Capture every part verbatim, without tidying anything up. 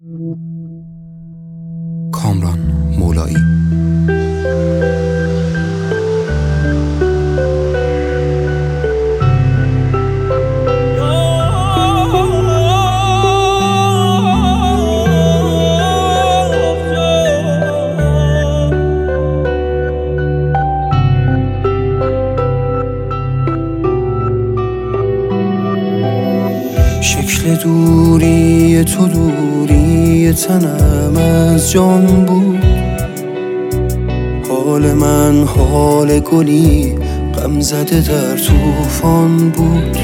کامران مولایی. شکل دوری تو دوری تنم از جان بود، حال من حال گلی غم زده در طوفان بود.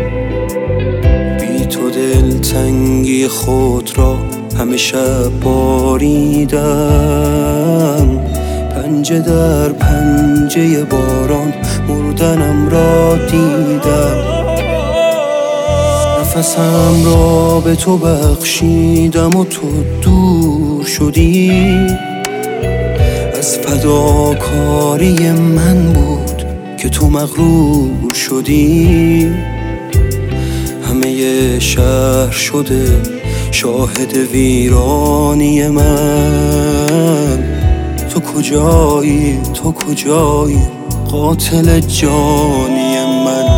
بی تو دلتنگی خود را همه شب باریدم، پنجه در پنجه باران مردنم را دیدم. نفسم را به تو بخشیدم و تو دور شدی، از فداکاری من بود که تو مغرور شدی. همه شهر شده شاهد ویرانی من، تو کجایی تو کجایی قاتل جانی من.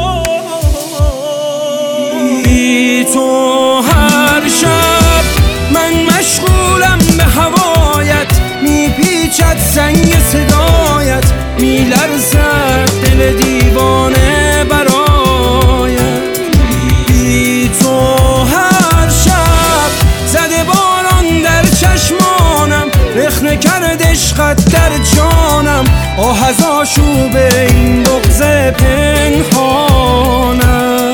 بی تو هر شب من مشغولم به هوایت، میپیچد سنگ صدایت، میلرزد دل دیوانه برایت. بی تو هر شب زده باران در چشمانم، رخنه کرد عشقت در جانم، آه از آشوب این بغض پنهانم.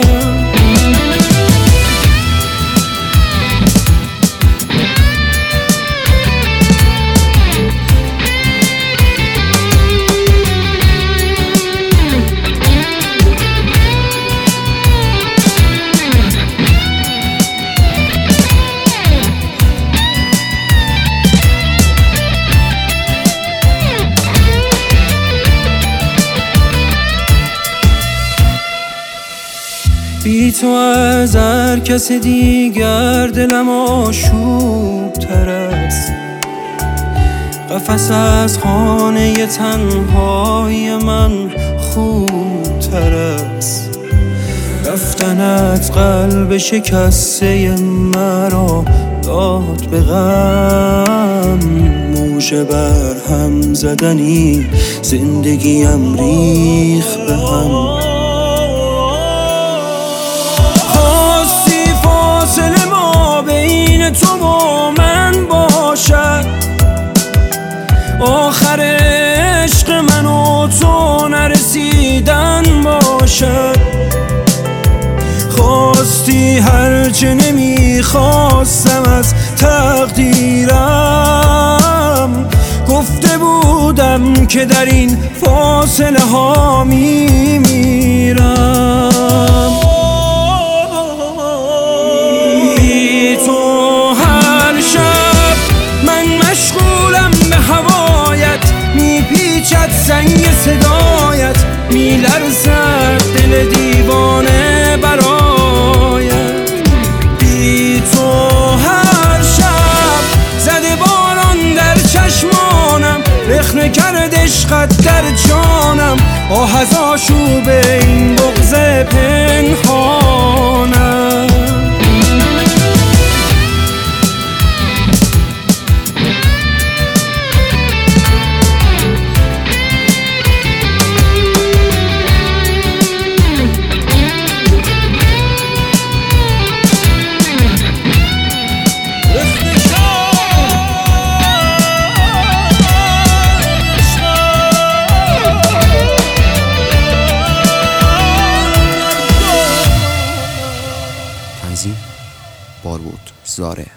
بی تو از هر کس دیگر دلم آشوب تر است، قفس از خانه تنهای من خوب تر است. رفتنت قلب شکسته مرا داد به غم، موجه بر هم زدنی زندگیم ریخت به هم. تو با من باشد، آخر عشق من و تو نرسیدن باشد. خواستی هرچه نمیخواستم از تقدیرم، گفته بودم که در این فاصله ها میمیرم. میپیچد سنگ صدایت، میلرزد دل دیوانه برایت. بی تو هر شب زده باران در چشمانم، رخنه کرد عشقت در جانم، آه از آشوب این بغض پنهانم. بارود زاره.